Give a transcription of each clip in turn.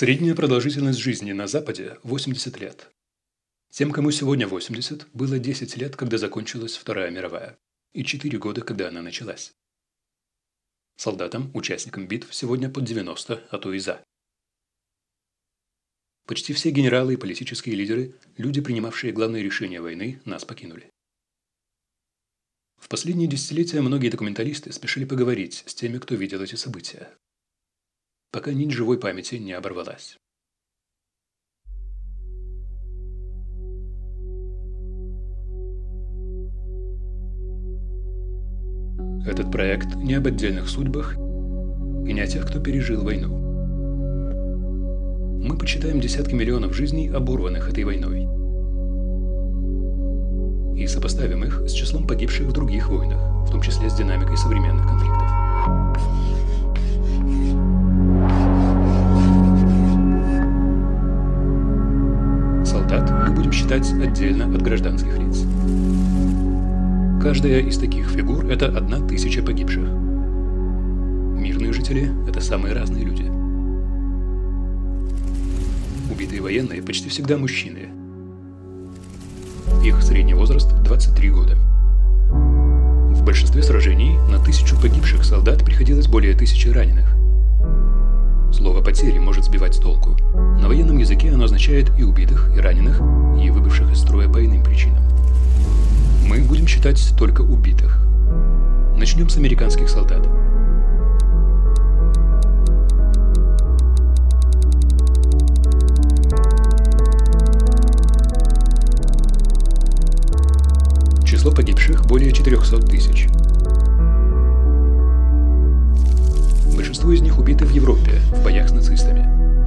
Средняя продолжительность жизни на Западе – 80 лет. Тем, кому сегодня 80, было 10 лет, когда закончилась Вторая мировая, и 4 года, когда она началась. Солдатам, участникам битв, сегодня под 90, а то и за. Почти все генералы и политические лидеры, люди, принимавшие главные решения войны, нас покинули. В последние десятилетия многие документалисты спешили поговорить с теми, кто видел эти события, пока нить живой памяти не оборвалась. Этот проект не об отдельных судьбах и не о тех, кто пережил войну. Мы почитаем десятки миллионов жизней, оборванных этой войной, и сопоставим их с числом погибших в других войнах, в том числе с динамикой современных конфликтов. Солдат мы будем считать отдельно от гражданских лиц. Каждая из таких фигур – это 1000 погибших. Мирные жители – это самые разные люди. Убитые военные почти всегда мужчины. Их средний возраст – 23 года. В большинстве сражений на 1000 погибших солдат приходилось более 1000 раненых. Слово «потери» может сбивать с толку. На военном языке оно означает и убитых, и раненых, и выбывших из строя по иным причинам. Мы будем считать только убитых. Начнем с американских солдат. Число погибших более 400 тысяч. Большинство из них убиты в Европе, в боях с нацистами.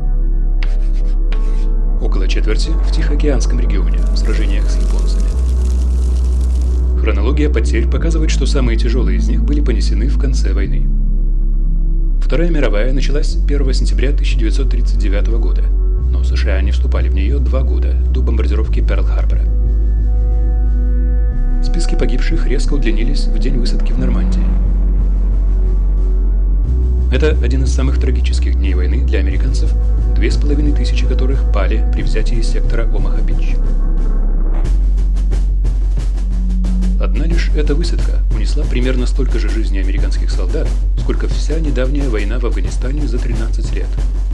Около четверти в Тихоокеанском регионе, в сражениях с японцами. Хронология потерь показывает, что самые тяжелые из них были понесены в конце войны. Вторая мировая началась 1 сентября 1939 года, но США не вступали в нее 2 года, до бомбардировки Перл-Харбора. Списки погибших резко удлинились в день высадки в Нормандии. Это один из самых трагических дней войны для американцев, 2500 которых пали при взятии сектора Омаха-Бич. Одна лишь эта высадка унесла примерно столько же жизней американских солдат, сколько вся недавняя война в Афганистане за 13 лет.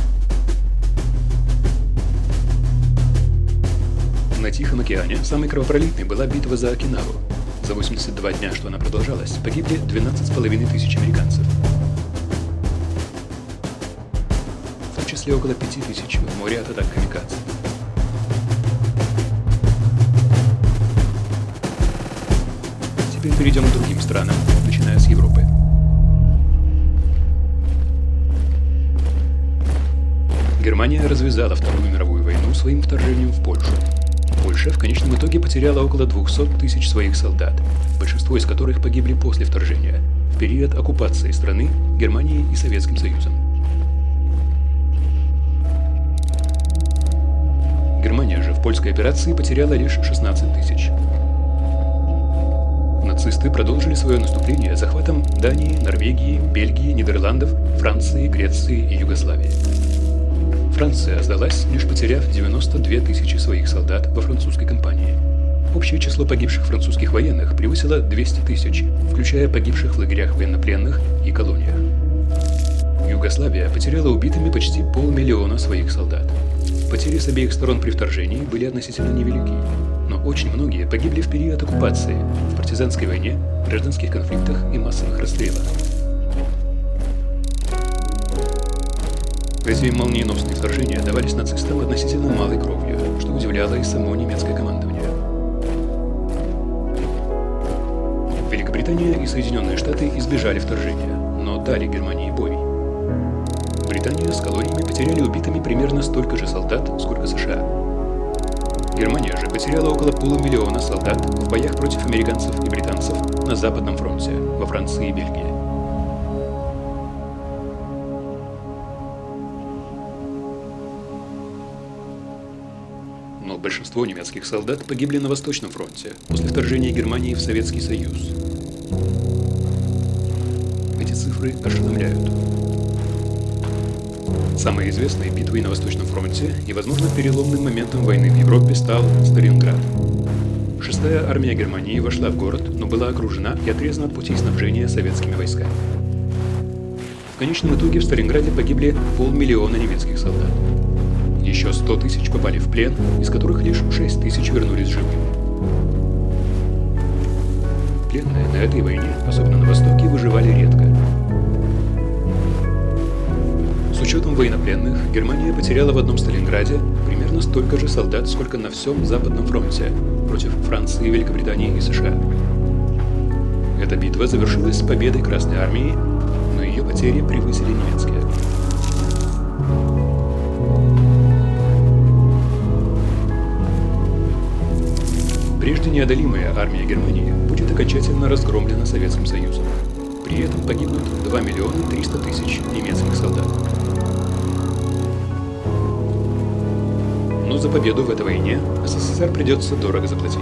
На Тихом океане самой кровопролитной была битва за Окинаву. За 82 дня, что она продолжалась, погибли 12500 американцев. В том числе около 5000 в море от атак камикадзе. Теперь перейдем к другим странам, начиная с Европы. Германия развязала Вторую мировую войну своим вторжением в Польшу. Польша в конечном итоге потеряла около 200 тысяч своих солдат, большинство из которых погибли после вторжения, в период оккупации страны Германией и Советским Союзом. Германия же в польской операции потеряла лишь 16 тысяч. Нацисты продолжили свое наступление захватом Дании, Норвегии, Бельгии, Нидерландов, Франции, Греции и Югославии. Франция сдалась, лишь потеряв 92 тысячи своих солдат во французской кампании. Общее число погибших французских военных превысило 200 тысяч, включая погибших в лагерях военнопленных и колониях. Югославия потеряла убитыми почти 500 000 своих солдат. Потери с обеих сторон при вторжении были относительно невелики, но очень многие погибли в период оккупации, в партизанской войне, гражданских конфликтах и массовых расстрелах. Эти молниеносные вторжения давались нацистам относительно малой кровью, что удивляло и само немецкое командование. Великобритания и Соединенные Штаты избежали вторжения, но дали Германии бой. Британия с колониями потеряли убитыми примерно столько же солдат, сколько США. Германия же потеряла около 500 000 солдат в боях против американцев и британцев на Западном фронте, во Франции и Бельгии. Но большинство немецких солдат погибли на Восточном фронте после вторжения Германии в Советский Союз. Эти цифры ошеломляют. Самой известной битвой на Восточном фронте и, возможно, переломным моментом войны в Европе стал Сталинград. 6-я армия Германии вошла в город, но была окружена и отрезана от путей снабжения советскими войсками. В конечном итоге в Сталинграде погибли 500 000 немецких солдат. Еще 100 000 попали в плен, из которых лишь 6 000 вернулись живыми. Пленные на этой войне, особенно на Востоке, выживали редко. С учетом военнопленных, Германия потеряла в одном Сталинграде примерно столько же солдат, сколько на всем Западном фронте против Франции, Великобритании и США. Эта битва завершилась победой Красной армии, но ее потери превысили немецкие. Прежде неодолимая армия Германии будет окончательно разгромлена Советским Союзом. При этом погибнут 2 300 000 немецких солдат. Но за победу в этой войне СССР придется дорого заплатить.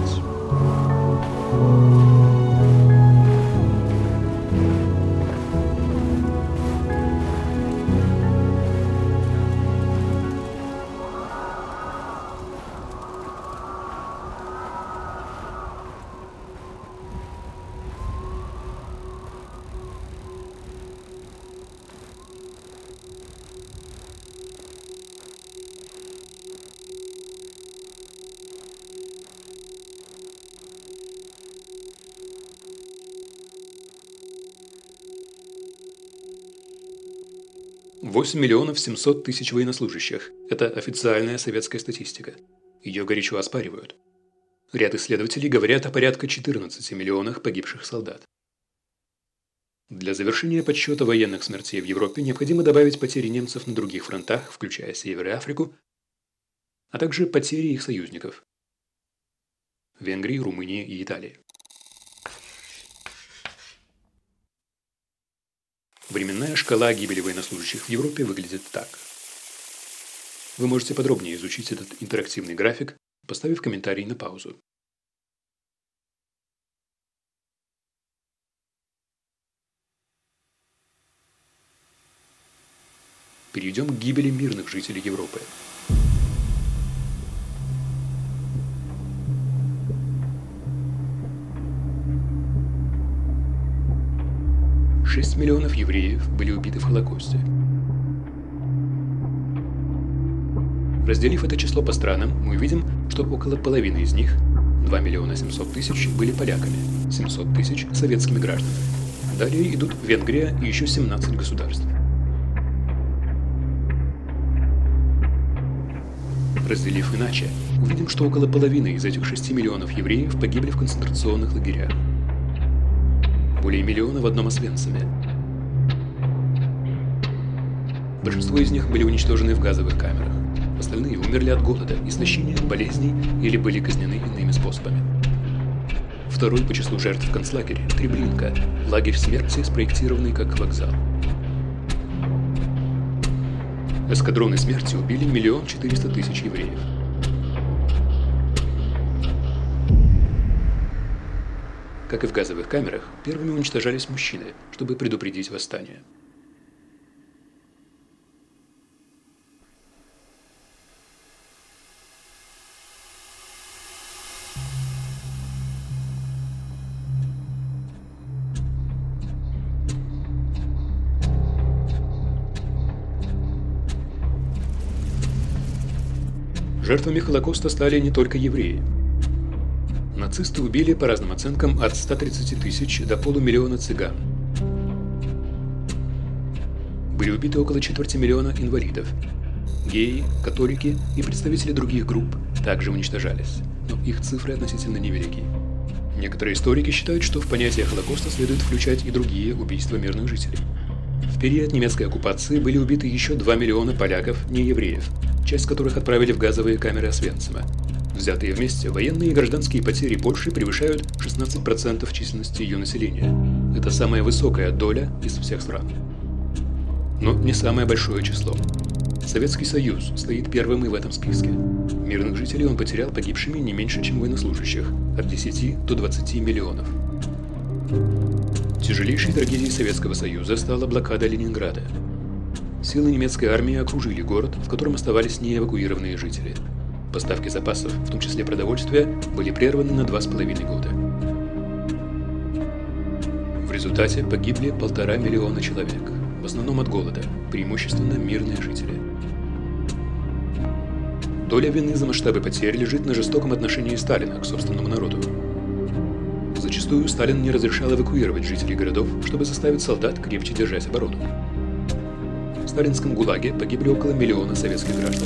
– 8 700 000 военнослужащих – это официальная советская статистика. Ее горячо оспаривают. Ряд исследователей говорят о порядка 14 миллионах погибших солдат. Для завершения подсчета военных смертей в Европе необходимо добавить потери немцев на других фронтах, включая Север и Африку, а также потери их союзников – Венгрии, Румынии и Италии. Временная шкала гибели военнослужащих в Европе выглядит так. Вы можете подробнее изучить этот интерактивный график, поставив комментарий на паузу. Перейдем к гибели мирных жителей Европы. – 6 миллионов евреев были убиты в Холокосте. Разделив это число по странам, мы увидим, что около половины из них, 2 700 000, были поляками, 700 000 – советскими гражданами. Далее идут Венгрия и еще 17 государств. Разделив иначе, увидим, что около половины из этих 6 миллионов евреев погибли в концентрационных лагерях. Более миллиона в одном Освенциме. Большинство из них были уничтожены в газовых камерах. Остальные умерли от голода, истощения, болезней или были казнены иными способами. Второй по числу жертв концлагеря – Треблинка, лагерь смерти, спроектированный как вокзал. Эскадроны смерти убили 1 400 000 евреев. Как и в газовых камерах, первыми уничтожались мужчины, чтобы предупредить восстание. Жертвами Холокоста стали не только евреи. Нацисты убили, по разным оценкам, от 130 000 до полумиллиона цыган. Были убиты около 250 000 инвалидов. Геи, католики и представители других групп также уничтожались, но их цифры относительно невелики. Некоторые историки считают, что в понятие Холокоста следует включать и другие убийства мирных жителей. В период немецкой оккупации были убиты еще 2 миллиона поляков, неевреев, часть которых отправили в газовые камеры Освенцима. Взятые вместе, военные и гражданские потери Польши превышают 16% численности ее населения. Это самая высокая доля из всех стран. Но не самое большое число. Советский Союз стоит первым и в этом списке. Мирных жителей он потерял погибшими не меньше, чем военнослужащих – от 10 до 20 миллионов. Тяжелейшей трагедией Советского Союза стала блокада Ленинграда. Силы немецкой армии окружили город, в котором оставались неэвакуированные жители. Поставки запасов, в том числе продовольствия, были прерваны на 2,5 года. В результате погибли 1,5 миллиона человек, в основном от голода, преимущественно мирные жители. Доля вины за масштабы потерь лежит на жестоком отношении Сталина к собственному народу. Зачастую Сталин не разрешал эвакуировать жителей городов, чтобы заставить солдат крепче держать оборону. В сталинском ГУЛАГе погибли около миллиона советских граждан.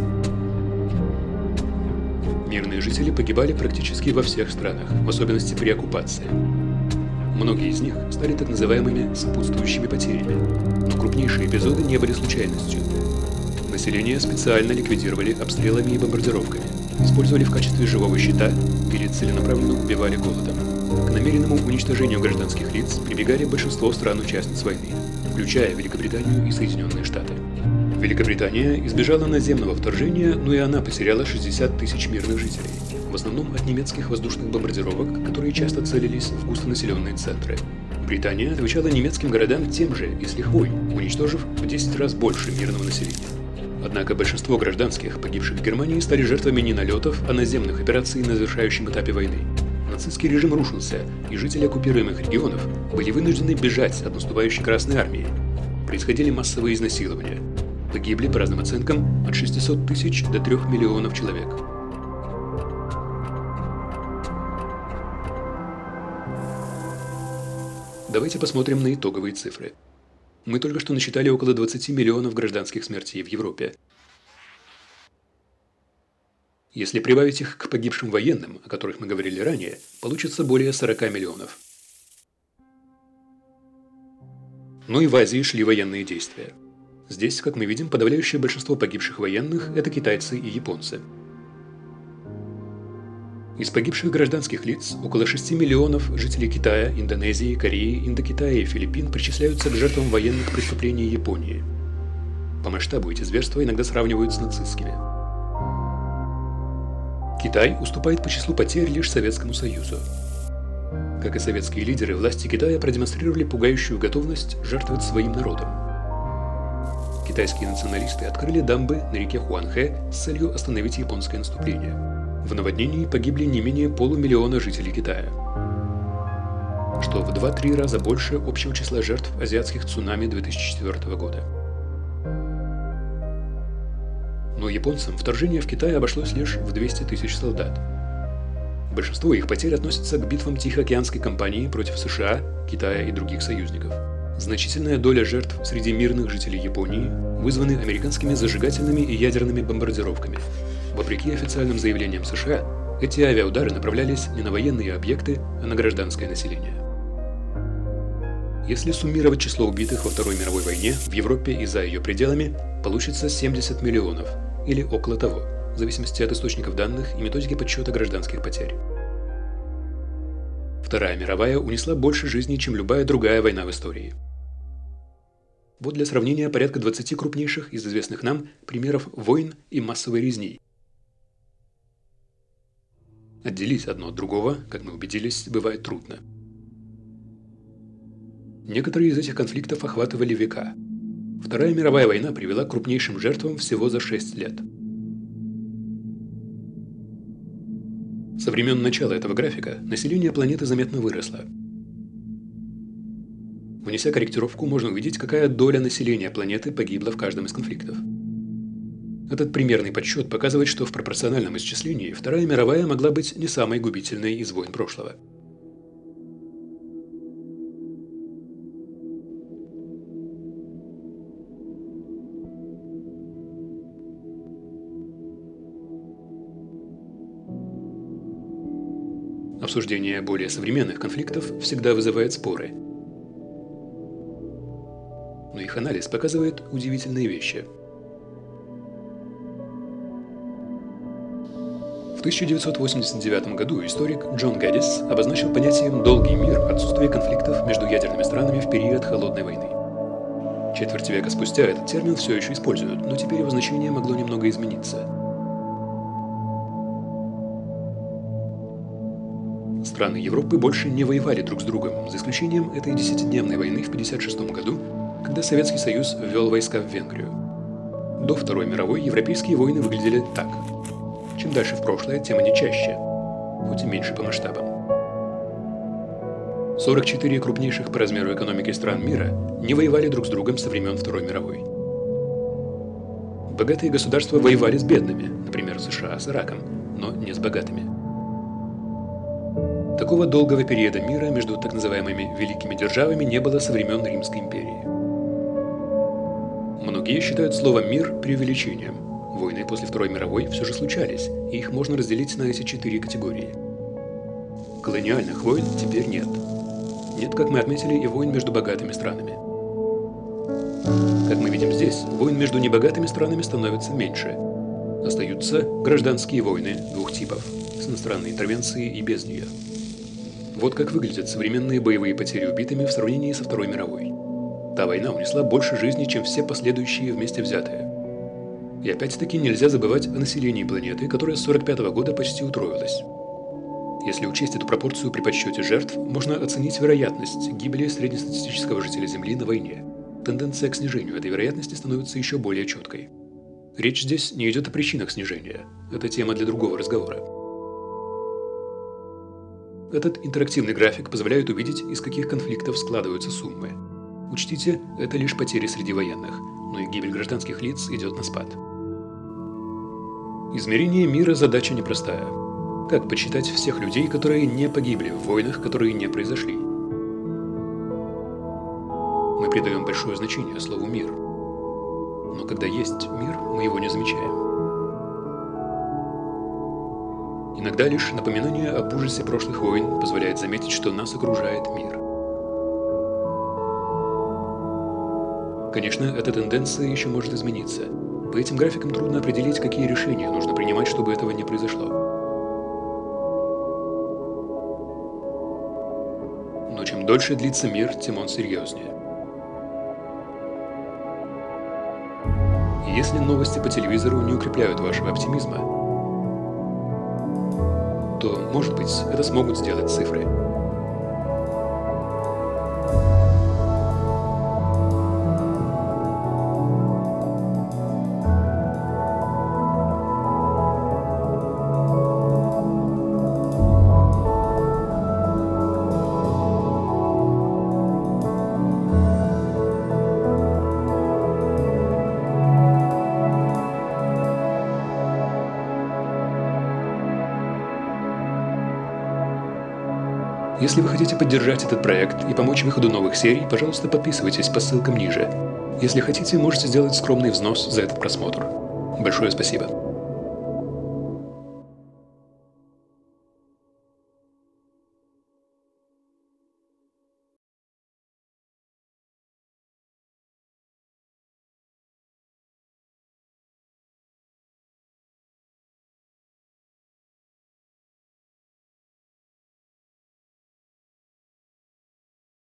Мирные жители погибали практически во всех странах, в особенности при оккупации. Многие из них стали так называемыми сопутствующими потерями, но крупнейшие эпизоды не были случайностью. Население специально ликвидировали обстрелами и бомбардировками, использовали в качестве живого щита или целенаправленно убивали голодом. К намеренному уничтожению гражданских лиц прибегали большинство стран-участниц войны, включая Великобританию и Соединенные Штаты. Великобритания избежала наземного вторжения, но и она потеряла 60 тысяч мирных жителей, в основном от немецких воздушных бомбардировок, которые часто целились в густонаселенные центры. Британия отвечала немецким городам тем же и с лихвой, уничтожив в 10 раз больше мирного населения. Однако большинство гражданских, погибших в Германии, стали жертвами не налетов, а наземных операций на завершающем этапе войны. Нацистский режим рушился, и жители оккупируемых регионов были вынуждены бежать от наступающей Красной армии. Происходили массовые изнасилования. Погибли, по разным оценкам, от 600 тысяч до 3 миллионов человек. Давайте посмотрим на итоговые цифры. Мы только что насчитали около 20 миллионов гражданских смертей в Европе. Если прибавить их к погибшим военным, о которых мы говорили ранее, получится более 40 миллионов. Но и в Азии шли военные действия. Здесь, как мы видим, подавляющее большинство погибших военных – это китайцы и японцы. Из погибших гражданских лиц около 6 миллионов жителей Китая, Индонезии, Кореи, Индокитая и Филиппин причисляются к жертвам военных преступлений Японии. По масштабу эти зверства иногда сравнивают с нацистскими. Китай уступает по числу потерь лишь Советскому Союзу. Как и советские лидеры, власти Китая продемонстрировали пугающую готовность жертвовать своим народом. Китайские националисты открыли дамбы на реке Хуанхэ с целью остановить японское наступление. В наводнении погибли не менее полумиллиона жителей Китая, что в 2-3 раза больше общего числа жертв азиатских цунами 2004 года. Но японцам вторжение в Китай обошлось лишь в 200 тысяч солдат. Большинство их потерь относятся к битвам Тихоокеанской кампании против США, Китая и других союзников. Значительная доля жертв среди мирных жителей Японии вызваны американскими зажигательными и ядерными бомбардировками. Вопреки официальным заявлениям США, эти авиаудары направлялись не на военные объекты, а на гражданское население. Если суммировать число убитых во Второй мировой войне в Европе и за ее пределами, получится 70 миллионов, или около того, в зависимости от источников данных и методики подсчета гражданских потерь. Вторая мировая унесла больше жизней, чем любая другая война в истории. Вот для сравнения порядка 20 крупнейших из известных нам примеров войн и массовой резни. Отделить одно от другого, как мы убедились, бывает трудно. Некоторые из этих конфликтов охватывали века. Вторая мировая война привела к крупнейшим жертвам всего за 6 лет. Со времен начала этого графика население планеты заметно выросло. Внеся корректировку, можно увидеть, какая доля населения планеты погибла в каждом из конфликтов. Этот примерный подсчет показывает, что в пропорциональном исчислении Вторая мировая могла быть не самой губительной из войн прошлого. Обсуждение более современных конфликтов всегда вызывает споры. Но их анализ показывает удивительные вещи. В 1989 году историк Джон Гэддис обозначил понятием «долгий мир» отсутствие конфликтов между ядерными странами в период Холодной войны. Четверть века спустя этот термин все еще используют, но теперь его значение могло немного измениться. Страны Европы больше не воевали друг с другом, за исключением этой 10-дневной войны в 1956 году, когда Советский Союз ввел войска в Венгрию. До Второй мировой европейские войны выглядели так. Чем дальше в прошлое, тем они чаще, хоть и меньше по масштабам. 44 крупнейших по размеру экономики стран мира не воевали друг с другом со времен Второй мировой. Богатые государства воевали с бедными, например, США с Ираком, но не с богатыми. Такого долгого периода мира между так называемыми великими державами не было со времен Римской империи. Многие считают слово «мир» преувеличением. Войны после Второй мировой все же случались, и их можно разделить на эти 4 категории. Колониальных войн теперь нет. Нет, как мы отметили, и войн между богатыми странами. Как мы видим здесь, войн между небогатыми странами становится меньше. Остаются гражданские войны двух типов – с иностранной интервенцией и без нее. Вот как выглядят современные боевые потери убитыми в сравнении со Второй мировой. Та война унесла больше жизней, чем все последующие вместе взятые. И опять-таки нельзя забывать о населении планеты, которое с 1945 года почти утроилось. Если учесть эту пропорцию при подсчете жертв, можно оценить вероятность гибели среднестатистического жителя Земли на войне. Тенденция к снижению этой вероятности становится еще более четкой. Речь здесь не идет о причинах снижения. Это тема для другого разговора. Этот интерактивный график позволяет увидеть, из каких конфликтов складываются суммы. Учтите, это лишь потери среди военных, но и гибель гражданских лиц идет на спад. Измерение мира – задача непростая. Как подсчитать всех людей, которые не погибли в войнах, которые не произошли? Мы придаем большое значение слову «мир». Но когда есть мир, мы его не замечаем. Иногда лишь напоминание об ужасе прошлых войн позволяет заметить, что нас окружает мир. Конечно, эта тенденция еще может измениться. По этим графикам трудно определить, какие решения нужно принимать, чтобы этого не произошло. Но чем дольше длится мир, тем он серьезнее. И если новости по телевизору не укрепляют вашего оптимизма, то, может быть, это смогут сделать цифры. Если вы хотите поддержать этот проект и помочь выходу новых серий, пожалуйста, подписывайтесь по ссылкам ниже. Если хотите, можете сделать скромный взнос за этот просмотр. Большое спасибо.